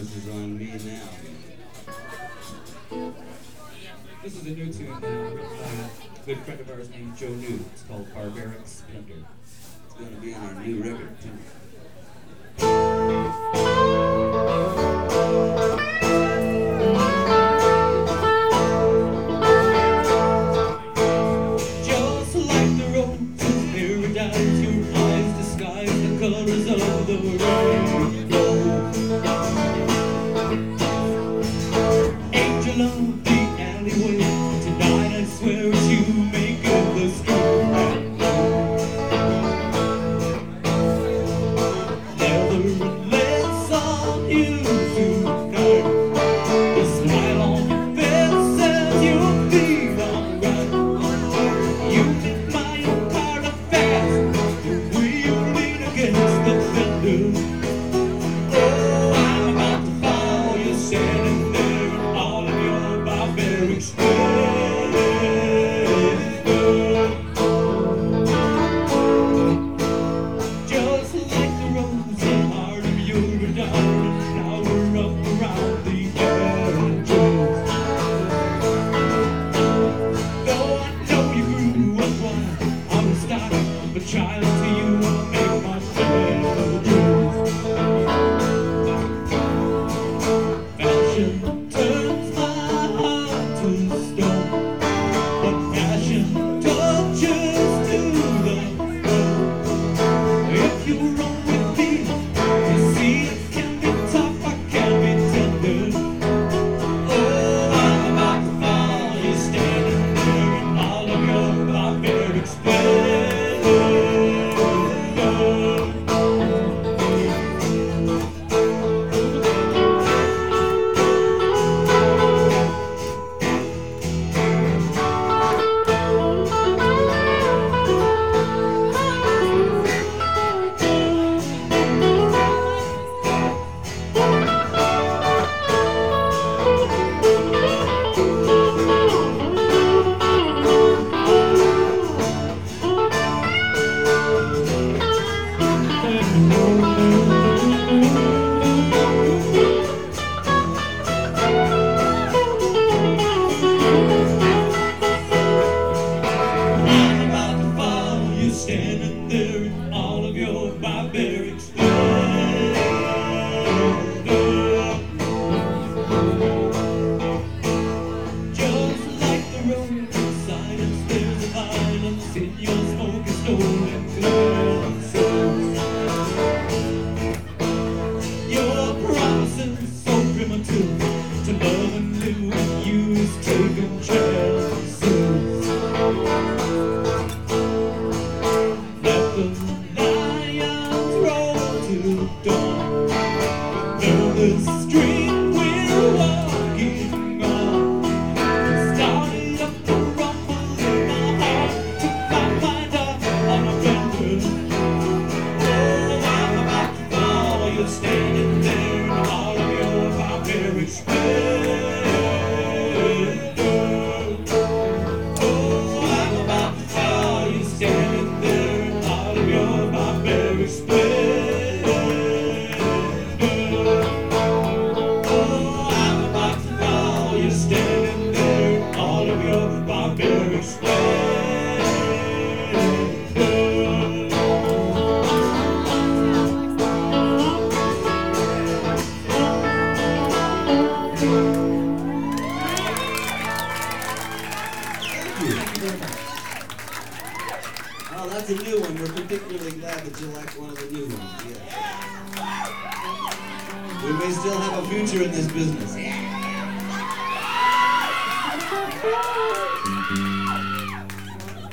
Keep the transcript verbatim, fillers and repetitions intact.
onus is on me now. This is a new tune uh, written by a good friend of ours named Joe New. It's called Barbaric Splendor. It's going to be on our new record, too. Just like the road to paradise, your eyes disguise the colors of the rainbow. Angel of the alleyway, tonight I swear it's you making the street right low. Leather and lace on you tonight, the smile on your face says you'll be alright. You admire part of fast, the way you lean against the fender. Oh, I'm about to fall, you're standing there in all of your barbaric splendor. Just like the rose in heart of your darling flower up around the edges. Though I know you grew up wild, I'm a star of a child to you, I'll make my melodies. Fashion turns my heart to stone, but passion touches to the bone. If you roll with me, you see it can be tough, I can be tender. Oh, I'm about to fall, you're standing there in all of your barbaric splendor. I'm about to fall, you're standing there in all of your barbaric splendor. Just like the road in silence, there's a violence in your smoky stolen glances. Your promises so primitive to love and live with you is taking chances. Let the lions roll till dawn. Know the street we're walking on. Started up to rumble in my heart, took my mind off on a bender. Oh, I'm about to fall, you're standing there in all of your barbaric splendor. Oh, I'm about to fall, you're standing there in all of your barbaric splendor. Oh, I'm about to fall, you're standing there in all of your barbaric splendor. Thank you. Thank you very much. Oh, that's a new one. We're particularly glad that you like one of the new ones. Yes. We may still have a future in this business.